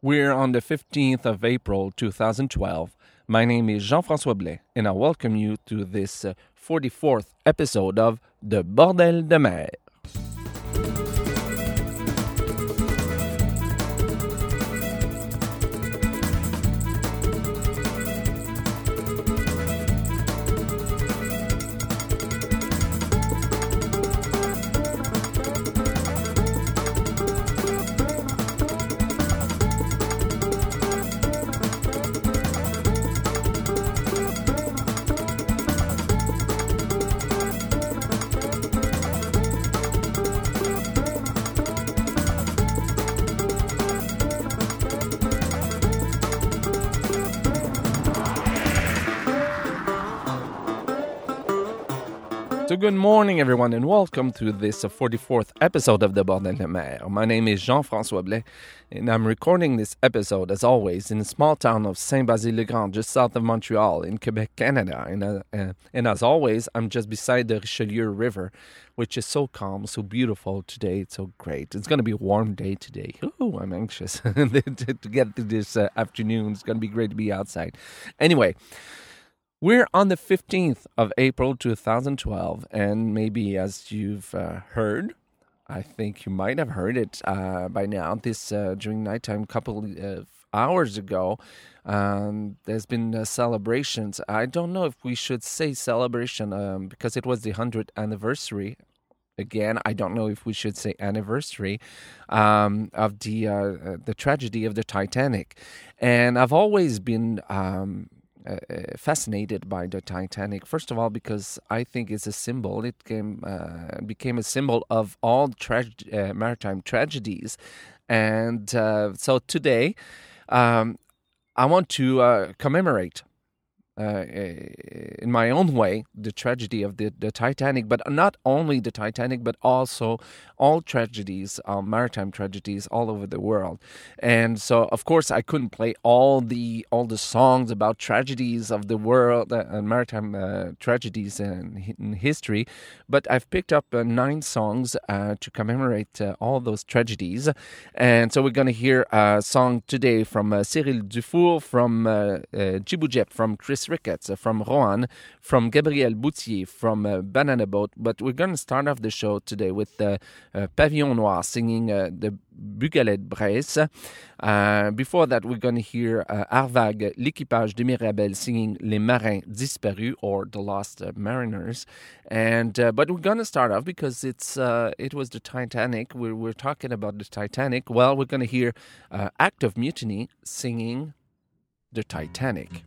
We're on the 15th of April 2012. My name is Jean-François Blais, and I welcome you to this 44th episode of De Bordel de Mer. So good morning, everyone, and welcome to this 44th episode of De Bordel de Mer. My name is Jean-François Blais, and I'm recording this episode, as always, in the small town of Saint-Basile-le-Grand, just south of Montreal, in Quebec, Canada. And as always, I'm just beside the Richelieu River, which is so calm, so beautiful today. It's so great. It's going to be a warm day today. Ooh, I'm anxious to get to this afternoon. It's going to be great to be outside. Anyway, we're on the 15th of April 2012, and maybe as you've heard, I think you might have heard it by now, this during nighttime, a couple of hours ago, there's been celebrations. I don't know if we should say celebration because it was the 100th anniversary. Again, I don't know if we should say anniversary of the tragedy of the Titanic. And I've always been fascinated by the Titanic. First of all, because I think it's a symbol. It became a symbol of all maritime tragedies. And so today, I want to commemorate in my own way the tragedy of the Titanic, but not only the Titanic, but also all tragedies, maritime tragedies all over the world. And so, of course, I couldn't play all the songs about tragedies of the world and maritime tragedies in history, but I've picked up 9 songs to commemorate all those tragedies. And so we're going to hear a song today from Cyril Dufour, from Djiboujep, from Chris Ricketts, from Rohan, from Gabriel Boutier, from Banana Boat. But we're going to start off the show today with Pavillon Noir singing the Bugalet Brace. Before that, we're going to hear Arvag, l'équipage de Mirabel singing Les Marins Disparus, or The Lost Mariners. And but we're going to start off because it was the Titanic. We're talking about the Titanic. Well, we're going to hear Act of Mutiny singing the Titanic.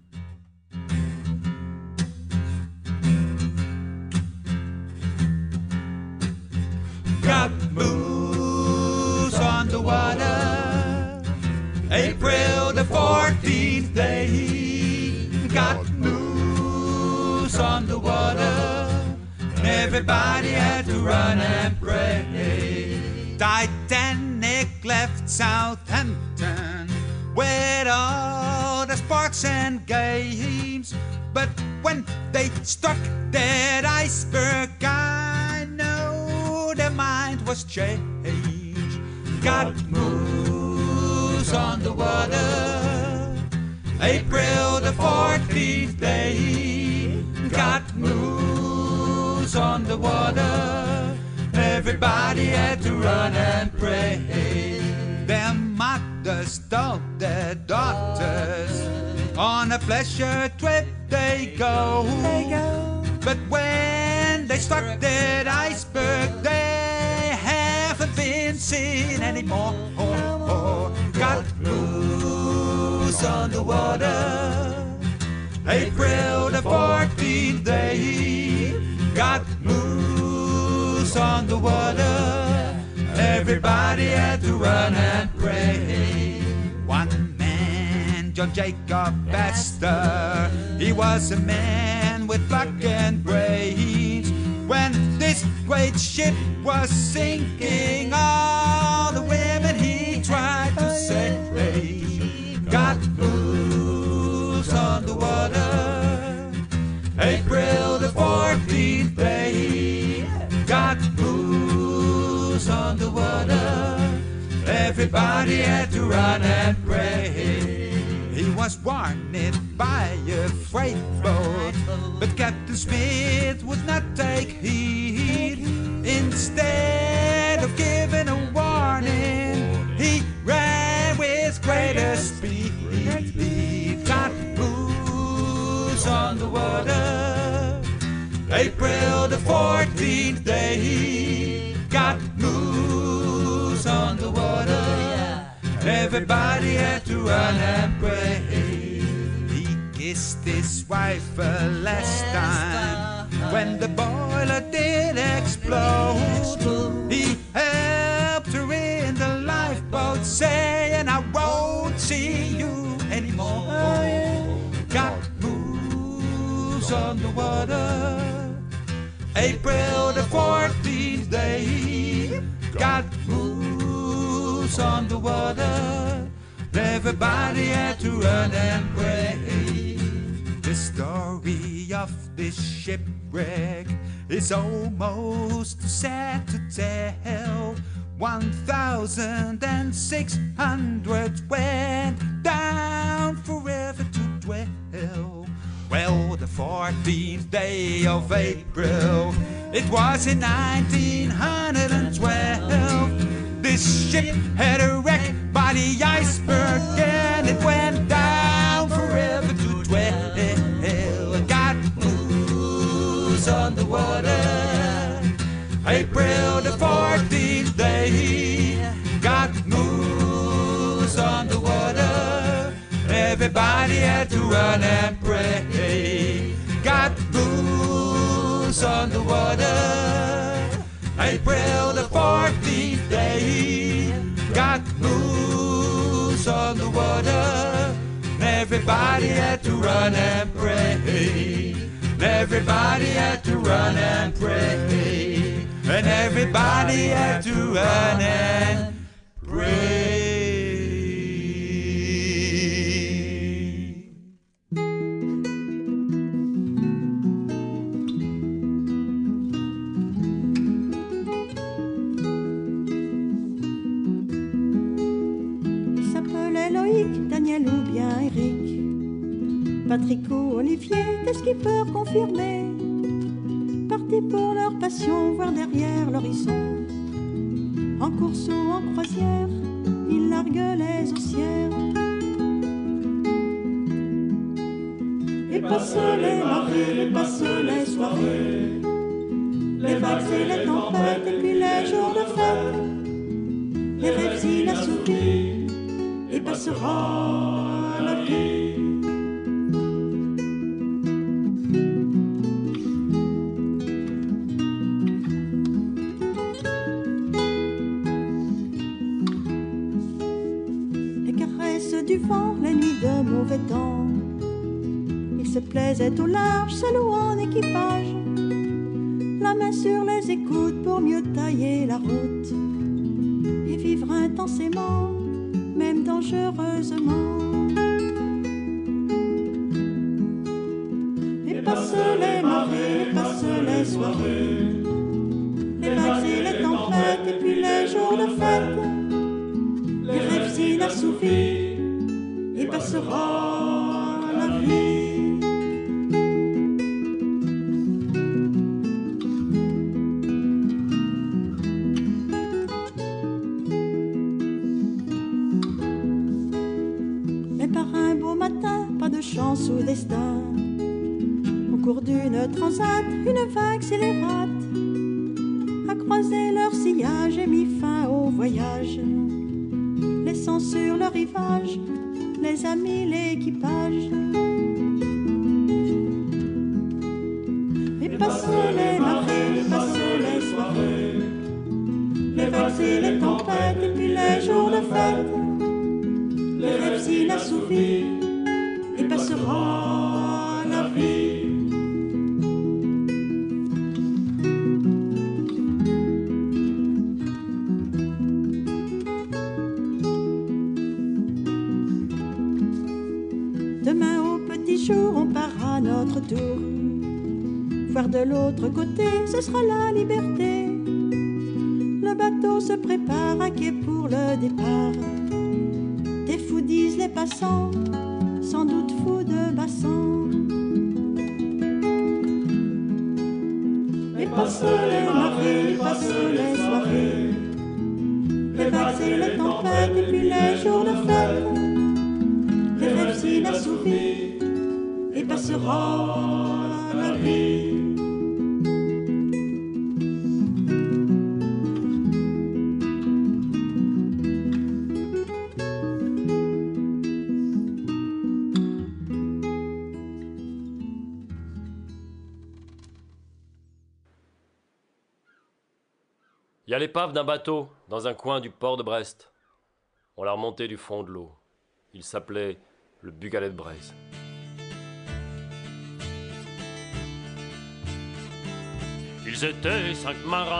Got moose on the water, April the 14th day. Got moose on the water, everybody had to run and pray. Titanic left Southampton with all the sparks and games, but when they struck that iceberg, I know their mind was changed. Got moose on the water, April the 14th day. Got moose on the water, everybody had to run and pray. Their mothers told their daughters, on a pleasure trip they go. But when they struck that iceberg, they haven't been seen anymore. Got moose on the water, April the 14th day. Got moose on the water, everybody had to run and pray. One man, John Jacob Astor, he was a man with pluck and brains. When this great ship was sinking, all the women he tried to save got moose on the water, April the 14th day. Got moose on the water, everybody had had to run and pray. He was warned by a freight boat, but Captain Smith would not take heed. Instead of giving a warning, he ran with greater speed. Got loose on the water, April the 14th day. Got loose on the water, everybody had to run and pray. He kissed his wife a last time when the boiler did explode. He helped her in the lifeboat, saying, I won't see you anymore. Got moves on the water, April the 14th day. Got moves on the water, everybody had to run and pray. The story of this shipwreck is almost too sad to tell. 1,600 went down forever to dwell. Well, the 14th day of April, it was in 1912. This ship had a wreck by the iceberg, and it went down forever to dwell. Got moves on the water, April the 14th day. Got moves on the water, everybody had to run and pray. Got moves on the water, April the 14th day. Got moves on the water, everybody had to run and pray. Everybody had to run and pray. And everybody had to run and pray. Daniel ou bien Eric, Patrick ou Olivier, des skippers confirmés, partis pour leur passion, voir derrière l'horizon. En course ou en croisière, ils larguent les haussières et passent les marées, et passent les soirées, les vagues et les tempêtes, et puis les jours de fête, les rêves inassouvis. Et passera la vie. Les caresses du vent, les nuits de mauvais temps, ils se plaisaient au large, seuls ou en équipage, la main sur les écoutes pour mieux tailler la route et vivre intensément, même dangereusement. Et passent les marées, et passent les soirées, les vagues et les tempêtes, et puis les jours de fête, les rêves inassouvis, et passera la vie. Chance ou destin, au cours d'une transat, une vague scélérate a croisé leur sillage et mis fin au voyage, laissant sur le rivage les amis, l'équipage. Et passent les marées, passent les soirées, les vagues et les tempêtes, et puis les jours de fête, les rêves inassouvis, et passera la vie. Demain au petit jour, on part à notre tour. Voir de l'autre côté, ce sera la liberté. Le bateau se prépare à quai pour le départ. passant, sans doute fou de bassan. Et passent les marées, passent les soirées, les vagues et les tempêtes, et puis les jours de fête, les rêves inassouvis, et passera la vie. Il y a l'épave d'un bateau dans un coin du port de Brest. On l'a remonté du fond de l'eau. Il s'appelait le Bugalet de Braise. Ils étaient 5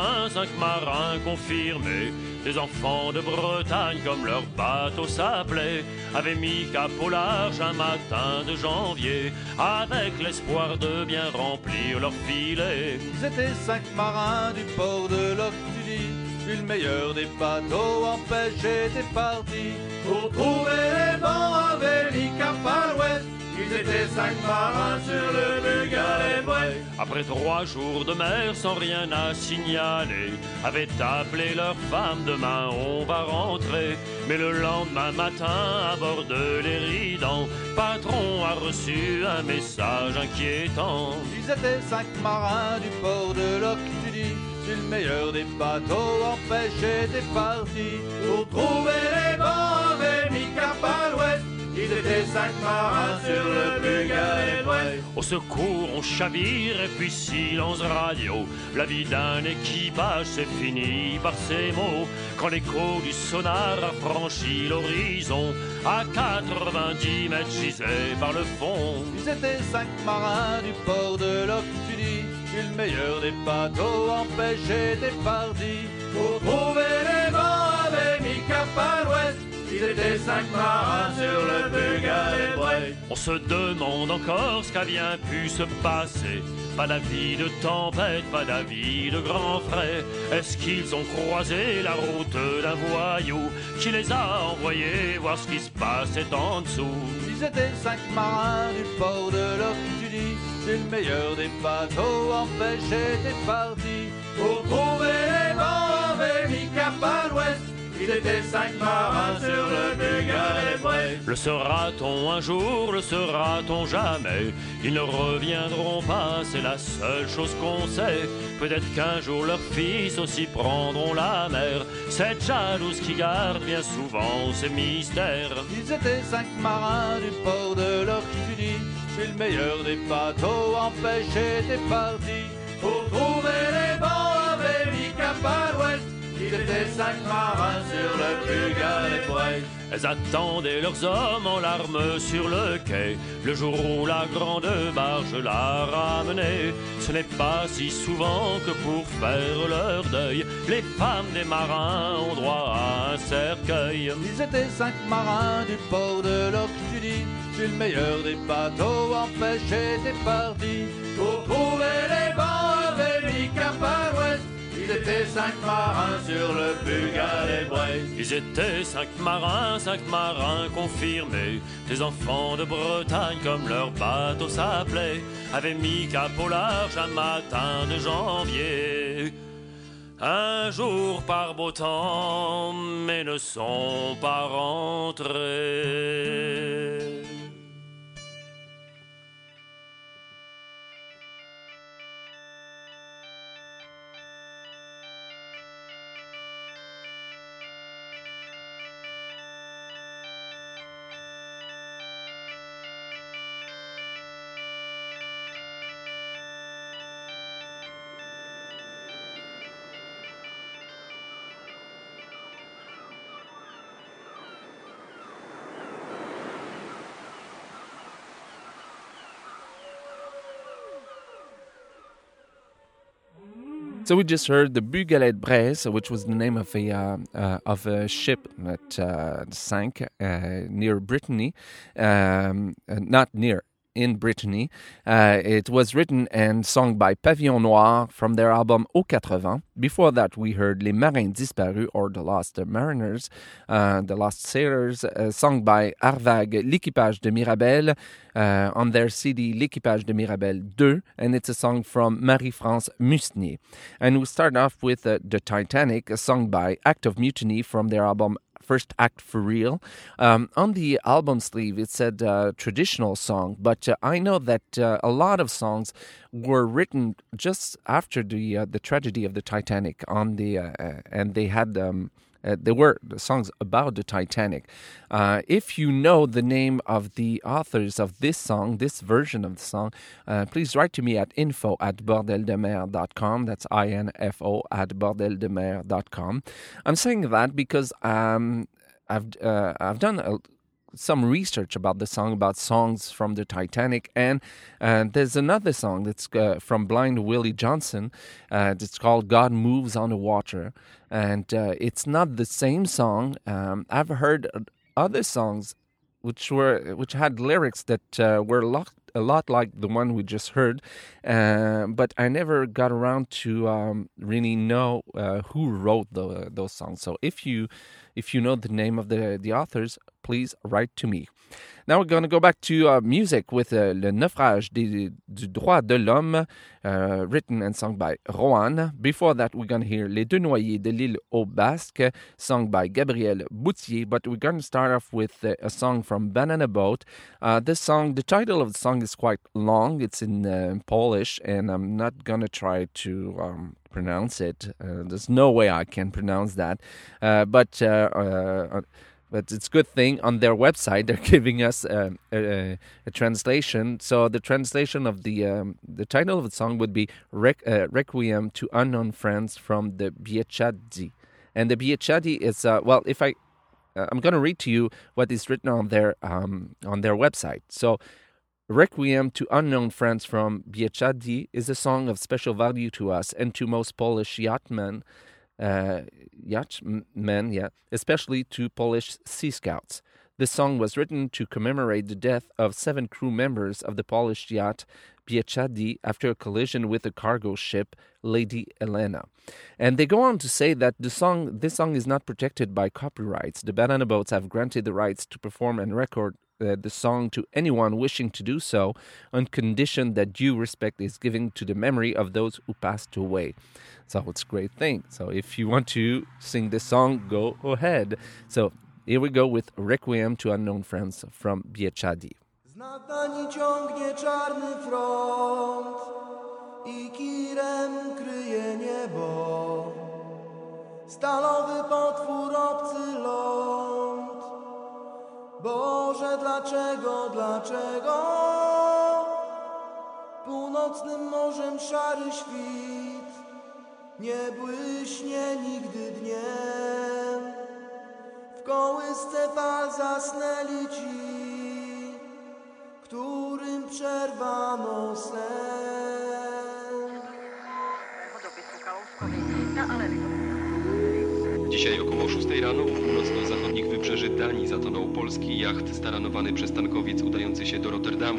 marins confirmés, des enfants de Bretagne comme leur bateau s'appelait, avaient mis cap au large un matin de janvier, avec l'espoir de bien remplir leur filet. Ils étaient 5 marins du port de Loctudie, puis le meilleur des bateaux en pêche était parti. Pour trouver les vents avaient mis cap à l'ouest. Ils étaient 5 marins sur le Bugalet de Braise. Après 3 jours de mer sans rien à signaler, avaient appelé leur femme, demain on va rentrer. Mais le lendemain matin, à bord de l'Éridan, patron a reçu un message inquiétant. Ils étaient 5 marins du port de Loctudie, puis le meilleur des bateaux en pêche était parti. Pour trouver les vents avaient mis cap à l'ouest. Ils étaient 5 marins sur le Bugalet de Braise. Au secours, on chavire et puis silence radio. La vie d'un équipage s'est finie par ces mots. Quand l'écho du sonar a franchi l'horizon, à 90 mètres gisés par le fond. Ils étaient 5 marins du port de Loctudie, puis le meilleur des bateaux en pêche était parti. Pour trouver les vents avaient mis cap à l'ouest. Ils étaient 5 marins sur le Bugalet de Braise. On se demande encore ce qu'a bien pu se passer. Pas d'avis de tempête, pas d'avis de grand frais. Est-ce qu'ils ont croisé la route d'un voyou qui les a envoyés voir ce qui se passait en dessous? Ils étaient 5 marins du port de Loctudie, c'est le meilleur des bateaux en pêche était parti. Pour trouver les vents avaient mis cap à l'ouest. Ils étaient 5 marins sur le Bugalet de Braise. Le sera-t-on un jour, le sera-t-on jamais? Ils ne reviendront pas, c'est la seule chose qu'on sait. Peut-être qu'un jour leurs fils aussi prendront la mer. Cette jalouse qui garde bien souvent ces mystères. Ils étaient 5 marins du port de Loctudie, c'est le meilleur des bateaux en pêche était parti. Pour trouver les vents avaient mis cap à l'ouest. Ils étaient 5 marins sur le Bugalet de Braise. Elles attendaient leurs hommes en larmes sur le quai, le jour où la grande barge la ramenait. Ce n'est pas si souvent que pour faire leur deuil, les femmes des marins ont droit à un cercueil. Ils étaient 5 marins du port de Loctudie, puis le meilleur des bateaux en pêche était parti. Pour trouver les vents avaient mis cap à l'ouest. Ils étaient 5 marins sur le Bugalet de Braise. Ils étaient 5 marins confirmés, des enfants de Bretagne comme leur bateau s'appelait, avaient mis cap au large un matin de janvier. Un jour par beau temps, mais ne sont pas rentrés. So we just heard the Bugalet de Braise, which was the name of a ship that sank near Brittany, not near. in Brittany. It was written and sung by Pavillon Noir from their album Au 80. Before that, we heard Les Marins Disparus, or The Lost Mariners, The Lost Sailors, sung by Arvag, L'Équipage de Mirabel, on their CD L'Équipage de Mirabel 2, and it's a song from Marie-France Musnier. And we start off with The Titanic, a song by Act of Mutiny from their album First Act for Real. On the album sleeve, it said traditional song, but I know that a lot of songs were written just after the tragedy of the Titanic on the and they had there were songs about the Titanic. If you know the name of the authors of this song, this version of the song, please write to me at info@bordeldemer.com. That's info@bordeldemer.com. I'm saying that because I've done some research about the song, about songs from the Titanic, and there's another song that's from Blind Willie Johnson. It's called "God Moves on the Water," and it's not the same song. I've heard other songs which had lyrics that were a lot like the one we just heard, but I never got around to really know who wrote those songs. So if you know the name of the authors, please write to me. Now we're going to go back to music with Le Naufrage du Droit de l'Homme, written and sung by Rohan. Before that, we're going to hear Les Deux Noyés de l'Île aux Basques, sung by Gabriel Boutier. But we're going to start off with a song from Banana Boat. The title of the song is quite long. It's in Polish, and I'm not going to try to pronounce it. There's no way I can pronounce that. But it's a good thing on their website they're giving us a translation. So the translation of the title of the song would be Requiem to Unknown Friends from the Biechadi. And the Biechadi is I'm going to read to you what is written on their website. So Requiem to Unknown Friends from Biechadi is a song of special value to us and to most Polish yachtsmen, especially to Polish Sea Scouts. This song was written to commemorate the death of 7 crew members of the Polish yacht Biechadi after a collision with a cargo ship, Lady Elena. And they go on to say that this song is not protected by copyrights. The Banana Boats have granted the rights to perform and record the song to anyone wishing to do so, on condition that due respect is given to the memory of those who passed away. So it's a great thing. So if you want to sing this song, go ahead. So here we go with Requiem to Unknown Friends from Biechadi. Z Natanii ciągnie czarny front i kirem kryje niebo. Stalowy potwór, obcy ląd. Boże, dlaczego północnym morzem szary świt nie błyśnie nigdy dniem? W kołysce fal zasnęli ci, którym przerwano sen. Dzisiaj około 6 rano u północno-zachodnich wybrzeży Danii zatonął polski jacht staranowany przez tankowiec udający się do Rotterdamu.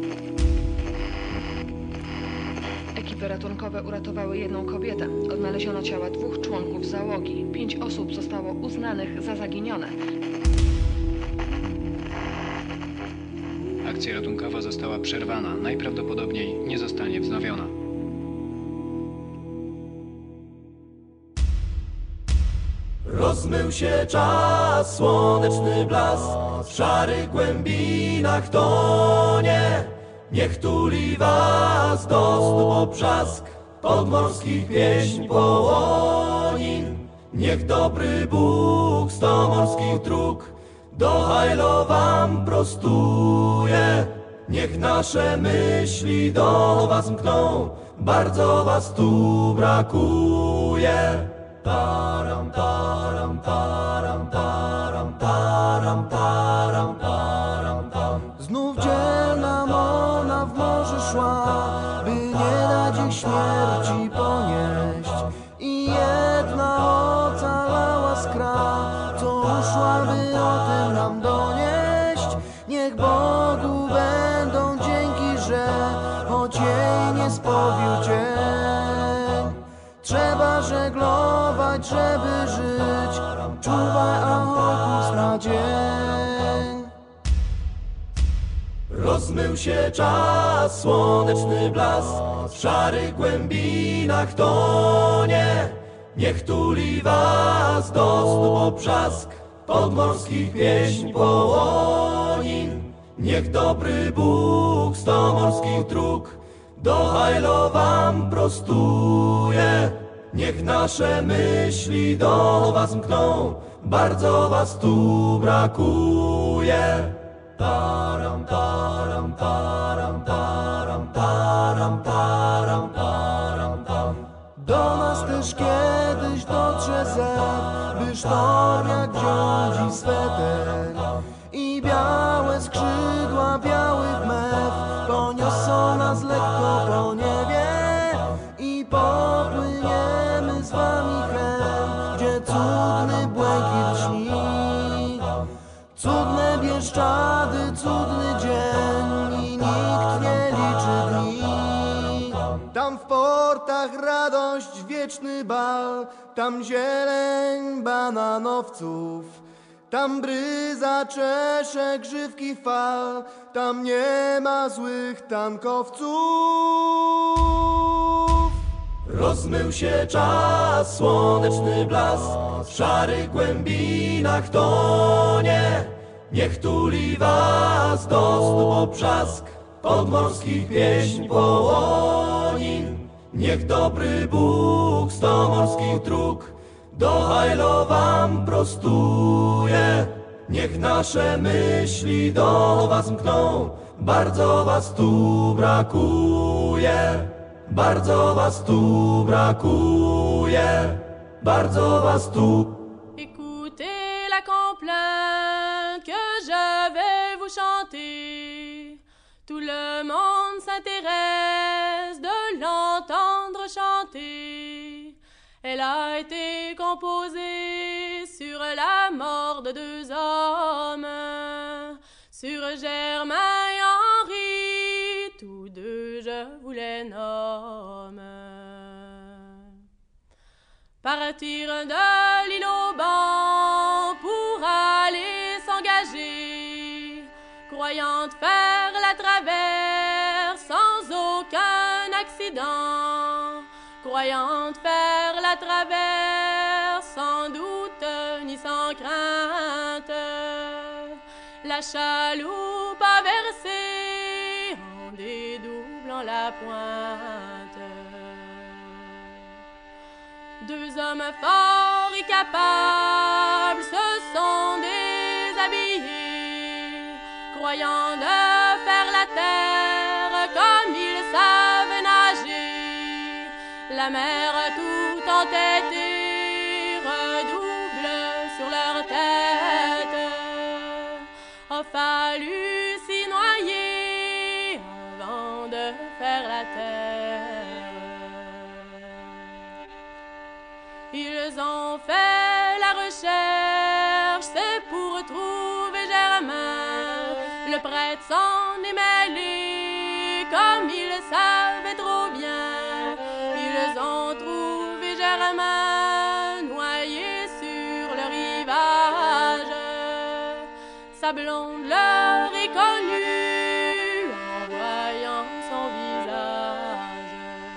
Ekipy ratunkowe uratowały jedną kobietę. Odnaleziono ciała 2 członków załogi. 5 osób zostało uznanych za zaginione. Akcja ratunkowa została przerwana. Najprawdopodobniej nie zostanie wznowiona. Rozmył się czas, słoneczny blask, w szarych głębinach tonie. Niech tuli was do snu obrzask podmorskich pieśń połonin. Niech dobry Bóg 100 morskich dróg do Hajlo wam prostuje. Niech nasze myśli do was mkną, bardzo was tu brakuje. Param, param, param, param, param, param, param, pam. Znów dzielna mona w morze szła, by nie dać ich śmierci ponieść. I jedna ocalała skra, co uszła, by o tym nam donieść. Niech Bogu będą dzięki nie spowił cień. Trzeba żeglować, żeby żyć. Czuwaj, a kurs na dzień. Rozmył się czas, słoneczny blask w szarych głębinach tonie. Niech tuli was do snu obrzask podmorskich pieśń połonin. Niech dobry Bóg sto morskich dróg do Hajlo wam prostuje. Niech nasze myśli do was mkną, bardzo was tu brakuje. Taram, taram, taram, taram, taram, taram, taram, tam. Do nas też kiedyś dotrze zew, by sztorm jak wziął dziś sweter i białe skrzydła białych mew poniosą nas lekko po niebie i popłyniemy z wami chem, gdzie cudny błękit śni. Cudne Bieszczady, cudny dzień i nikt nie liczy dni. Tam w portach radość, wieczny bal, tam zieleń bananowców, tam bryza czesze grzywki fal, tam nie ma złych tankowców. Rozmył się czas, słoneczny blask w szarych głębinach tonie. Niech tuli was do snu obrzask podmorskich pieśń połonin. Niech dobry Bóg sto morskich dróg do Hajlo wam prostuje. Niech nasze myśli do was mkną, bardzo was tu brakuje. Bardzo was tu brakuje, bardzo was tu. Écoutez la complainte que je vais vous chanter. Tout le monde s'intéresse de l'entendre chanter. Elle a été composée sur la mort de deux hommes, sur Germain et Henri, tous deux je vous les nomme. Partir de l'île au banc pour aller s'engager, croyant faire la traverse sans aucun accident, croyant faire la traverse sans doute ni sans crainte. La chaloupe a versé en dédoublant la pointe. Deux hommes forts et capables se sont déshabillés, croyant de faire la terre comme ils savent nager. La mer tout entêtée redouble sur leur tête. A fallu s'y noyer avant de faire la terre. Ils ont fait la recherche, c'est pour trouver Germain. Le prêtre s'en est mêlé, comme ils savaient trop bien. Ils ont trouvé Germain noyé sur le rivage. Sa blonde leur est connue en voyant son visage.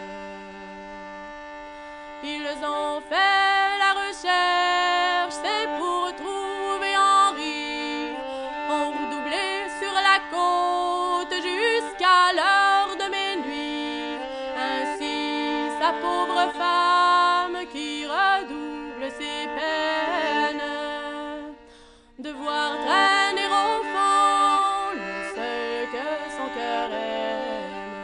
Ils ont fait la recherche, c'est pour trouver Henri. On redoublé sur la côte jusqu'à l'heure de minuit. Ainsi sa pauvre femme qui redouble ses peines de voir traîner au fond le seul que son cœur aime.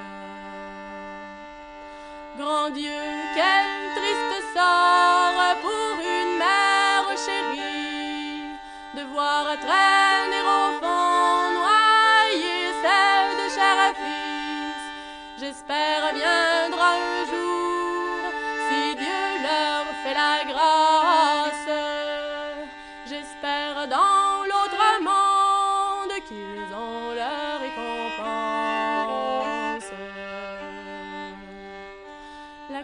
Grand Dieu, quel triste sort pour une mère chérie, de voir traîner au fond noyer celle de cher fils. J'espère viendra un jour, si Dieu leur fait la grâce. J'espère dans l'autre monde qu'ils ont leur récompense.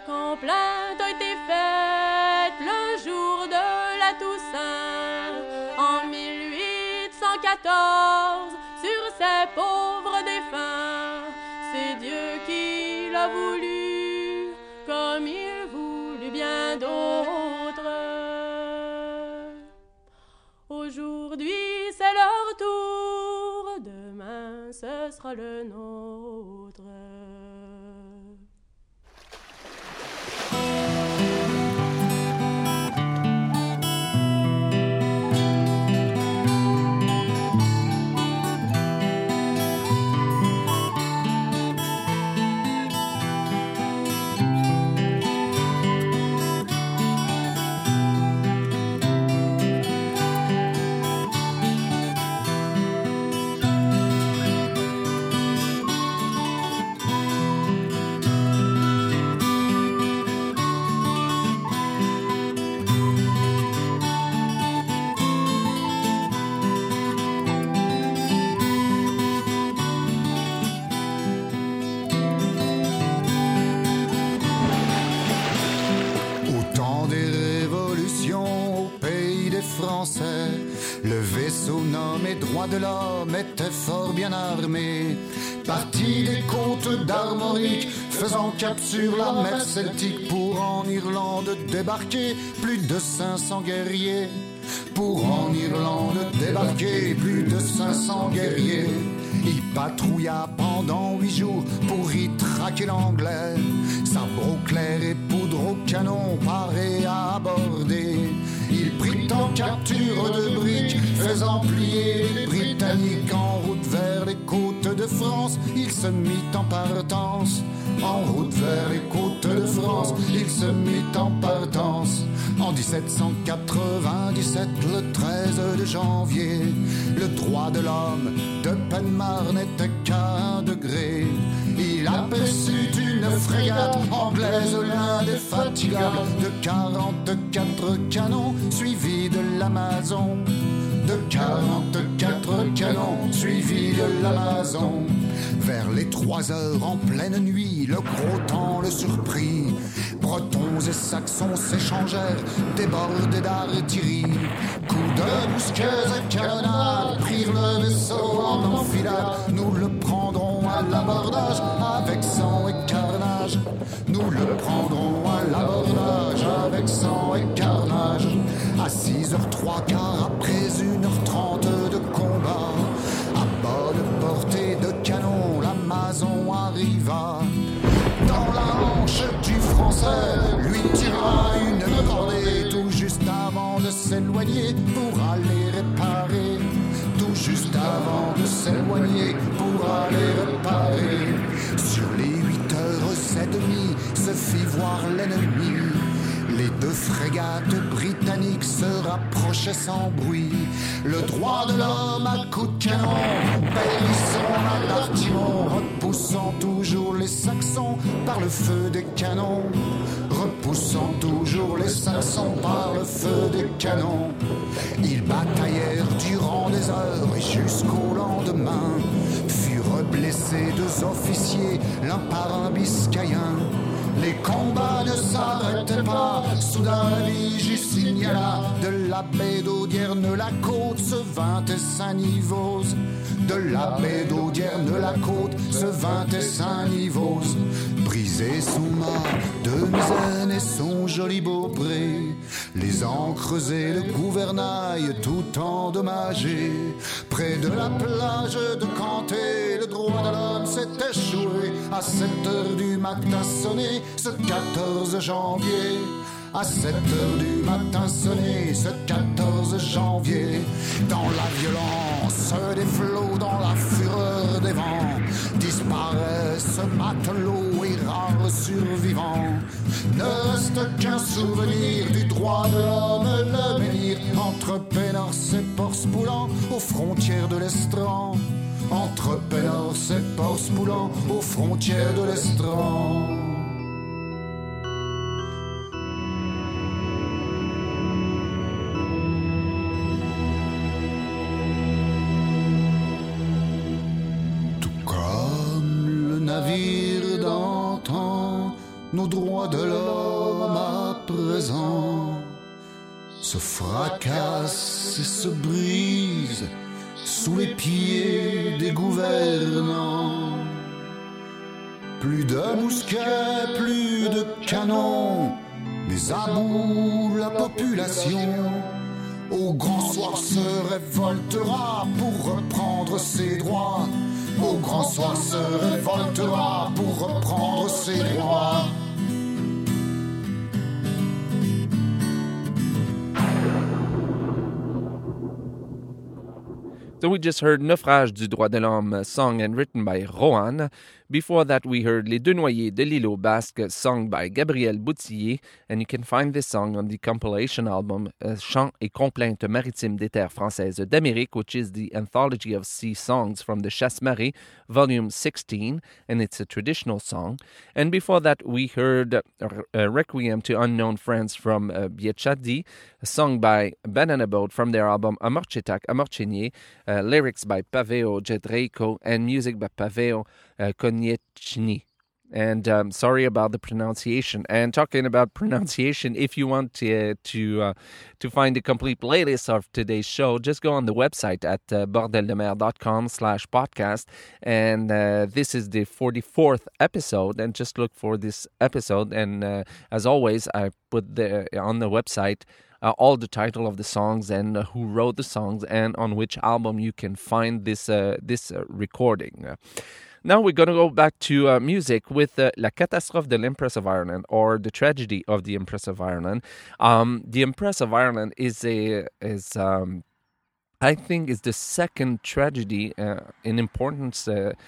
complainte a été faite le jour de la Toussaint en 1814 sur ces pauvres défunts. C'est Dieu qui l'a voulu, comme il voulut bien d'autres. Aujourd'hui c'est leur tour, demain ce sera le nôtre. Le vaisseau nommé Droit de l'Homme était fort bien armé. Parti des côtes d'Armorique, faisant cap sur la mer Celtique, pour en Irlande débarquer plus de 500 guerriers. Pour en Irlande débarquer plus de 500 guerriers. Il patrouilla pendant 8 jours pour y traquer l'anglais. Sabre au clair et poudre au canon, paré à aborder. Il prit en capture de briques, faisant plier les Britanniques. En route vers les côtes de France, il se mit en partance. En route vers les côtes de France, il se mit en partance. En 1797, le 13 de janvier, le droit de l'homme de Penmar n'était qu'à 1 degré. Il aperçut une frégate anglaise, l'un des Fatigas, de 44 canons, suivi de l'Amazon. De 44 canons, suivi de l'Amazon. Vers les 3 heures en pleine nuit, le gros temps le surprit. Bretons et Saxons s'échangèrent, débordés d'artillerie. Coups de mousquets et canonnades prirent le vaisseau en enfilade. Nous le prendrons à l'abordage avec sang et carnage. Nous le prendrons à l'abordage avec sang et carnage. À 6h03, après 1h30 de combat, à bonne portée de canon, l'Amazon arriva. Dans la hanche du Français, lui tira une cordée, tout juste avant de s'éloigner pour aller réparer. Tout juste avant de s'éloigner pour aller réparer. Sur les 8h30 se fit voir l'ennemi. Les 2 frégates britanniques se rapprochaient sans bruit. Le droit de l'homme à coups de canon périssant à l'artimon, repoussant toujours les Saxons par le feu des canons. Repoussant toujours les Saxons par le feu des canons. Ils bataillèrent durant des heures et jusqu'au lendemain. Furent blessés 2 officiers, l'un par un biscayen. Les combats ne s'arrêtaient pas, soudain la vigie signala. De la baie d'Audierne la côte se vint et s'anivose. De la baie d'Audierne la côte se vint et s'anivose. Brisé sous mât de misaine et son joli beaupré, les ancres et le gouvernail tout endommagés. Près de la plage de Canté, le droit de l'homme s'est échoué. À 7h du matin sonné, ce 14 janvier. À 7h du matin sonné, ce 14 janvier. Dans la violence des flots, dans la fureur des vents, disparaît ce matelot et rare survivant. Ne reste qu'un souvenir du droit de l'homme, le menhir entre Pénors et Port-Spoulant, aux frontières de l'Estran. Entre Pénors et Port-Spoulant, aux frontières de l'Estran. nos droits de l'homme à présent se fracassent et se brisent sous les pieds des gouvernants. Plus de mousquets, plus de canons, mais à bout la population. Au grand soir se révoltera pour reprendre ses droits. Au grand soir se révoltera pour reprendre ses droits. So we just heard Naufrage du droit de l'homme, sung and written by Rohan. Before that, we heard Les Deux Noyés de l'île aux Basques, sung by Gabriel Boutillier, and you can find this song on the compilation album Chants et complaintes maritimes des terres françaises d'Amérique, which is the anthology of sea songs from the Chasse-Marée, volume 16, and it's a traditional song. And before that, we heard Requiem to Unknown Friends from Biechadi, sung by Banana Boat from their album Amorchetak Amorchenier, lyrics by Paveo Jedreiko, and music by Paveo Konieczny. And sorry about the pronunciation. And talking about pronunciation, if you want to find the complete playlist of today's show, just go on the website at bordeldemer.com/podcast. And this is the 44th episode. And just look for this episode. And as always, I put on the website all the title of the songs and who wrote the songs and on which album you can find this recording. Now we're going to go back to music with La Catastrophe de l'Empress of Ireland, or The Tragedy of the Empress of Ireland. The Empress of Ireland I think is the second tragedy in importance.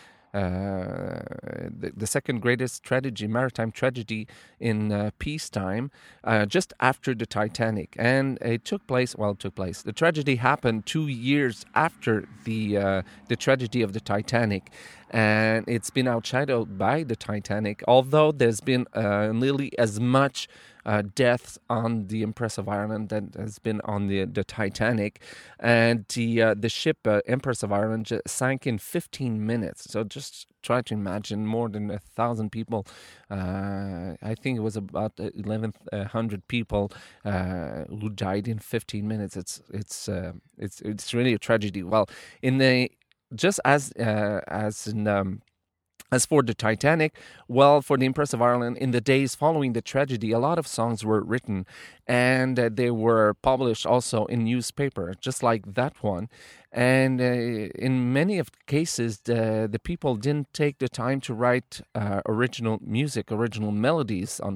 The second greatest tragedy, maritime tragedy in peacetime, just after the Titanic. And it took place. The tragedy happened 2 years after the tragedy of the Titanic. And it's been outshadowed by the Titanic, although there's been nearly as much deaths on the Empress of Ireland that has been on the Titanic. And the ship Empress of Ireland sank in 15 minutes. So just try to imagine more than 1,000 people. I think it was about 1,100 people who died in 15 minutes. It's really a tragedy. Well, as for the Titanic, for the Empress of Ireland, in the days following the tragedy, a lot of songs were written, and they were published also in newspaper, just like that one. And in many of the cases, the people didn't take the time to write original music, original melodies on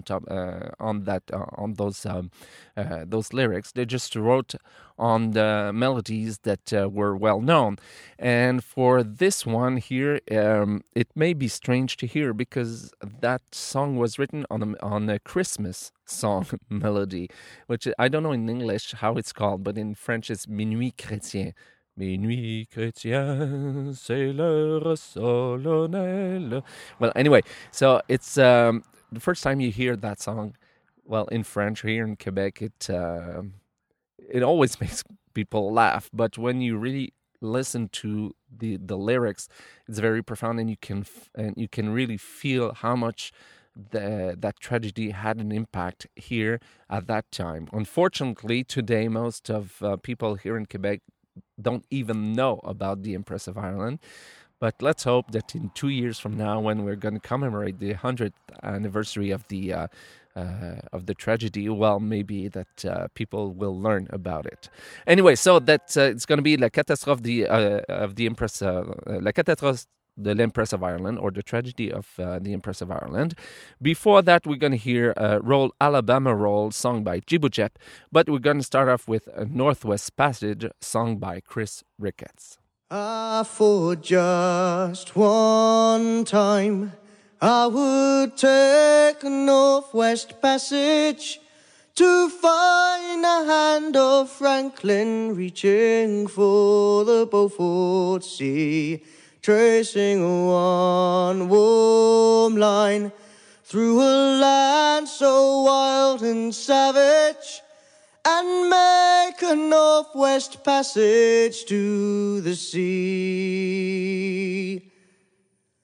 those lyrics. They just wrote on the melodies that were well known. And for this one here, it may be strange to hear because that song was written on a Christmas song melody, which I don't know in English how it's called, but in French it's Minuit Chrétien. Minuit chrétien, c'est l'heure solennelle. Well, anyway, so it's the first time you hear that song, in French here in Quebec, it always makes people laugh. But when you really listen to the lyrics, it's very profound, and you can really feel how much that tragedy had an impact here at that time. Unfortunately, today most of people here in Quebec don't even know about the Empress of Ireland. But let's hope that in 2 years from now, when we're going to commemorate the 100th anniversary of the tragedy, maybe that people will learn about it. Anyway, so that it's going to be La Catastrophe of the Empress, La Catastrophe de l'Empress of Ireland, or The Tragedy of the Empress of Ireland. Before that, we're going to hear Roll Alabama Roll, sung by Djiboujep, but we're going to start off with a Northwest Passage, sung by Chris Ricketts. For just one time, I would take a Northwest Passage to find the hand of Franklin reaching for the Beaufort Sea, tracing one warm line through a land so wild and savage, and make a Northwest Passage to the sea.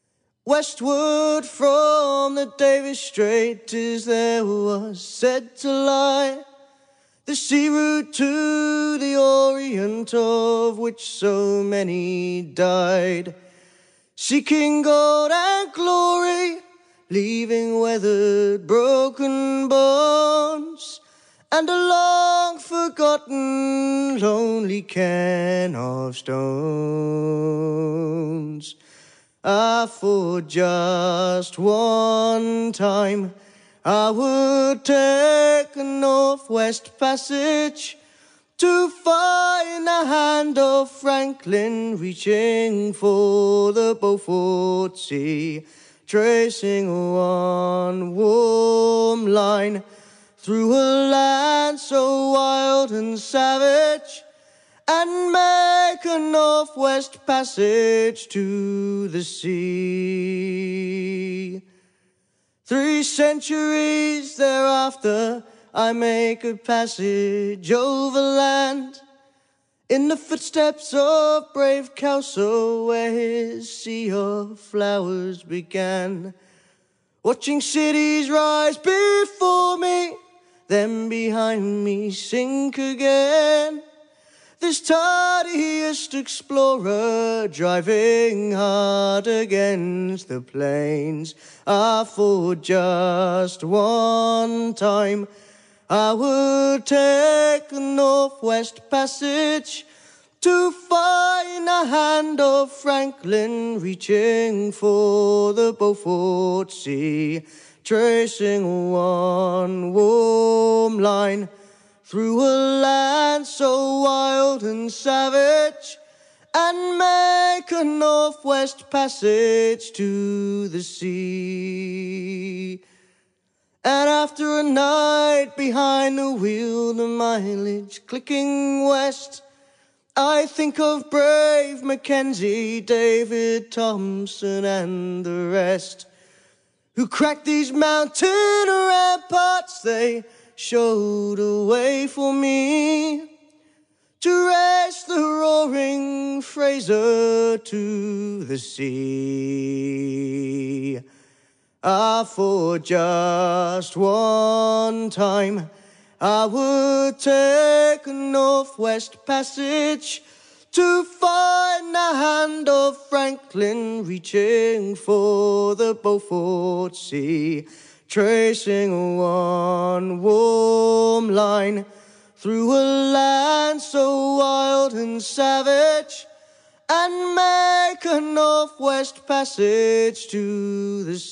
Westward from the Davis Strait, 'tis there was said to lie the sea route to the Orient, of which so many died, seeking gold and glory, leaving weathered, broken bones, and a long-forgotten, lonely can of stones. Ah, for just one time I would take a Northwest Passage to find the hand of Franklin reaching for the Beaufort Sea, tracing one warm line through a land so wild and savage, and make a Northwest Passage to the sea. 3 centuries thereafter, I make a passage overland in the footsteps of brave Kelso, where his sea of flowers began, watching cities rise before me, then behind me sink again. This tardiest explorer driving hard against the plains. Ah, for just one time I would take a Northwest Passage to find the hand of Franklin reaching for the Beaufort Sea, tracing one warm line through a land so wild and savage, and make a Northwest Passage to the sea. And after a night behind the wheel, the mileage clicking west, I think of brave Mackenzie, David Thompson, and the rest, who cracked these mountain ramparts. They showed a way for me to race the roaring Fraser to the sea. Ah, for just one time I would take a Northwest Passage to find the hand of Franklin reaching for the Beaufort Sea, tracing one warm line through a land so wild and savage, and make a Northwest Passage to the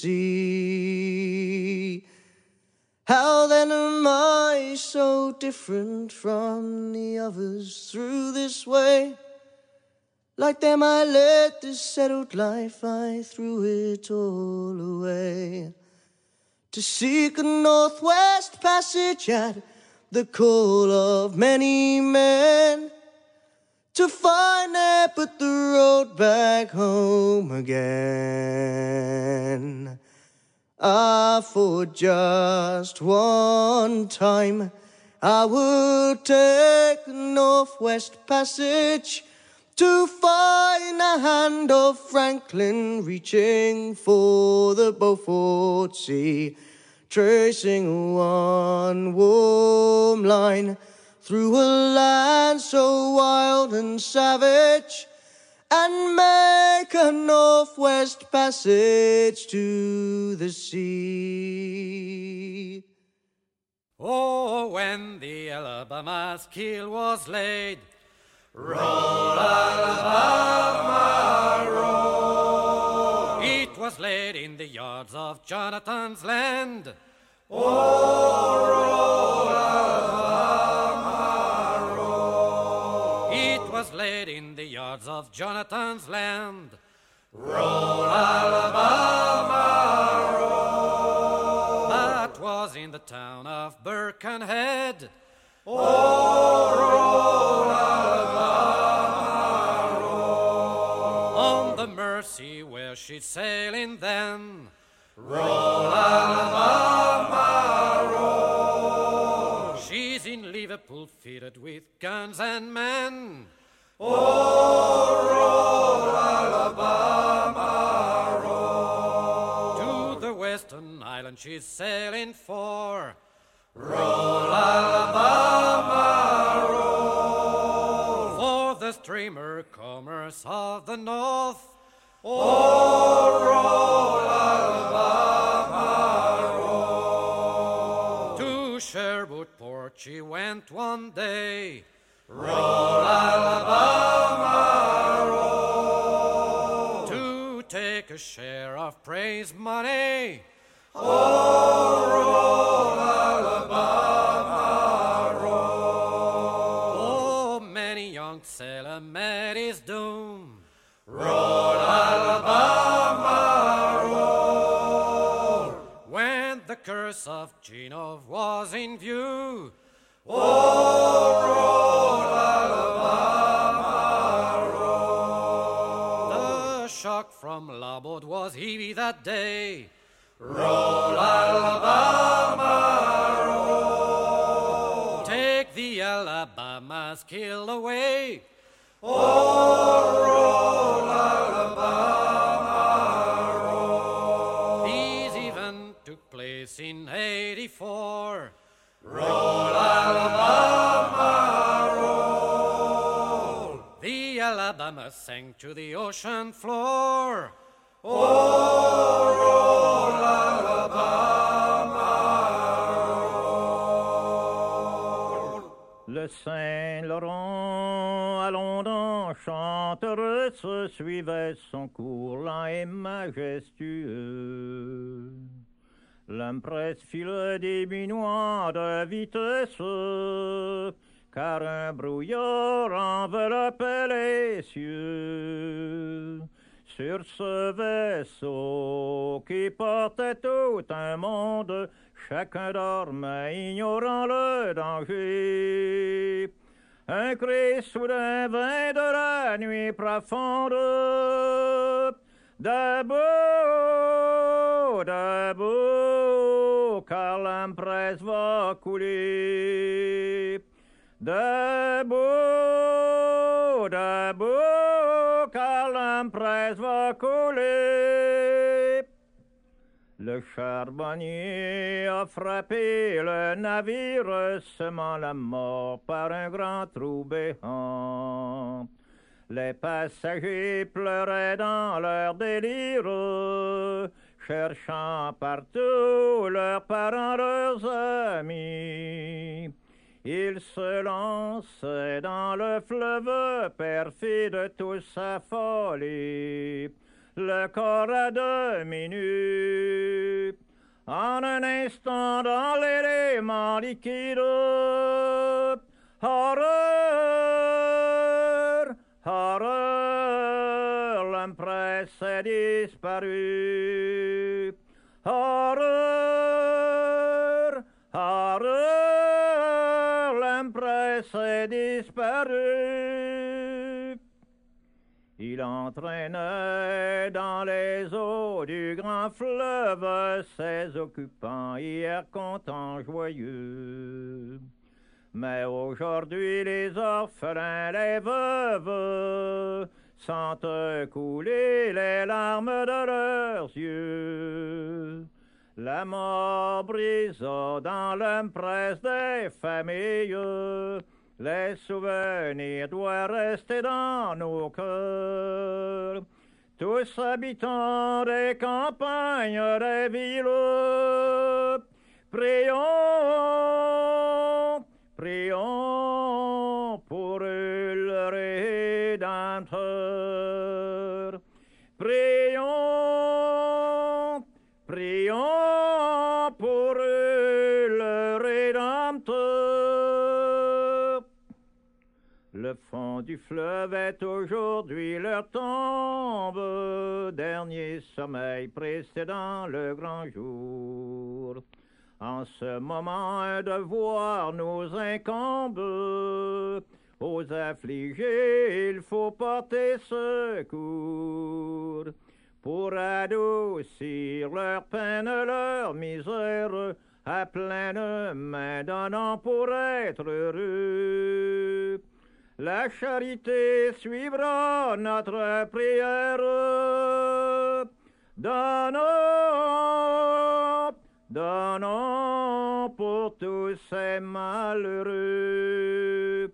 sea. How then am I so different from the others through this way? Like them I led this settled life, I threw it all away, to seek a Northwest Passage at the call of many men, to find there but the road back home again. Ah, for just one time I would take a Northwest Passage to find the hand of Franklin reaching for the Beaufort Sea, tracing one warm line through a land so wild and savage, and make a Northwest Passage to the sea. Oh, when the Alabama's keel was laid, roll, Alabama, roll. It was laid in the yards of Jonathan's land. Oh, roll, Alabama, roll. It was laid in the yards of Jonathan's land. Roll, Alabama, roll. That was in the town of Birkenhead. Oh, roll, Alabama, roll. On the Mersey where she's sailing then. Roll, Alabama, roll. She's in Liverpool fitted with guns and men. Oh, roll, Alabama, roll. island she's sailing for. Roll, Alabama, roll, for the streamer commerce of the north. Oh, roll, Alabama, roll. To Sherwood Port she went one day. Roll, Alabama, roll, to take a share of praise money. Oh, roll, Alabama, roll. Oh, many young sailor met his doom. Roll, Alabama, roll, when the curse of Genova was in view. Oh, roll, Alabama, roll. The shock from larboard was heavy that day. Roll, Alabama, roll, take the Alabama's keel away. Oh, roll, Alabama, roll. These even took place in '84. Roll, Alabama, roll, the Alabama sank to the ocean floor. Oh, roll, Alabama, roll. Le Saint-Laurent, allons chanteureux, se suivait son cours lent et majestueux. L'empresse file des minois de vitesse, car un brouillard enveloppait les cieux. Sur ce vaisseau qui portait tout un monde, chacun dormait ignorant le danger. Un cri soudain vint de la nuit profonde. Debout, debout, car l'empresse va couler. Debout, debout, car l'empresse va couler. Le charbonnier a frappé le navire, semant la mort par un grand trou béant. Les passagers pleuraient dans leur délire, cherchant partout leurs parents, leurs amis. Ils se lançaient dans le fleuve perfide, tous affolés, le corps à demi nu. En un instant dans l'élément liquide, horreur, horreur, l'empresse est disparue. Horreur, horreur, l'empresse est disparue. Il entraînait dans les eaux du grand fleuve ses occupants, hier contents, joyeux. Mais aujourd'hui les orphelins, les veuves, sentent couler les larmes de leurs yeux. La mort brisa dans l'empresse des familles. Les souvenirs doivent rester dans nos cœurs. Tous habitants des campagnes, des villes, prions, prions pour le Rédempteur. Prions, prions pour le Rédempteur. Le fond du fleuve est aujourd'hui leur tombe, dernier sommeil précédant le grand jour. En ce moment, un devoir nous incombe. Aux affligés, il faut porter secours. Pour adoucir leur peine, leur misère, à pleine main donnant pour être heureux. La charité suivra notre prière. Donnons, Donnons pour tous ces malheureux.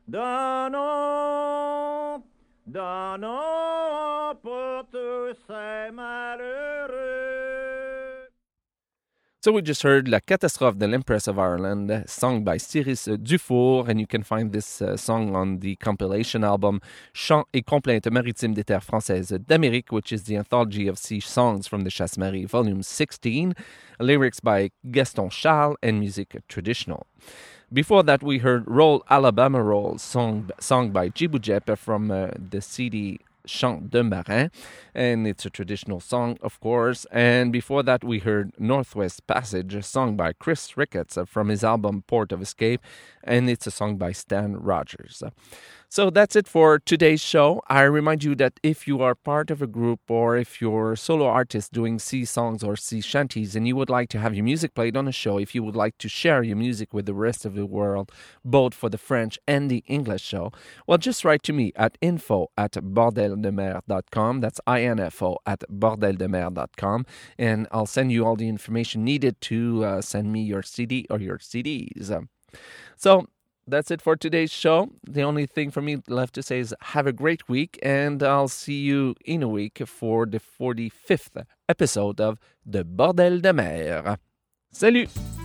Donnons, donnons pour tous ces malheureux. So we just heard La Catastrophe de l'Empress of Ireland, sung by Cyrus Dufour, and you can find this song on the compilation album Chants et Complaintes maritimes des terres françaises d'Amérique, which is the anthology of sea songs from the Chasse-Marie, volume 16, lyrics by Gaston Charles and music traditional. Before that, we heard Roll Alabama Roll, sung by Djibou Djep from the CD Chant de Marin, and it's a traditional song, of course. And before that, we heard Northwest Passage, sung by Chris Ricketts from his album Port of Escape, and it's a song by Stan Rogers. So that's it for today's show. I remind you that if you are part of a group or if you're a solo artist doing sea songs or sea shanties and you would like to have your music played on a show, if you would like to share your music with the rest of the world, both for the French and the English show, well, just write to me at info@bordeldemer.com. That's info@bordeldemer.com. And I'll send you all the information needed to send me your CD or your CDs. So that's it for today's show. The only thing for me left to say is have a great week, and I'll see you in a week for the 45th episode of The Bordel de Mer. Salut!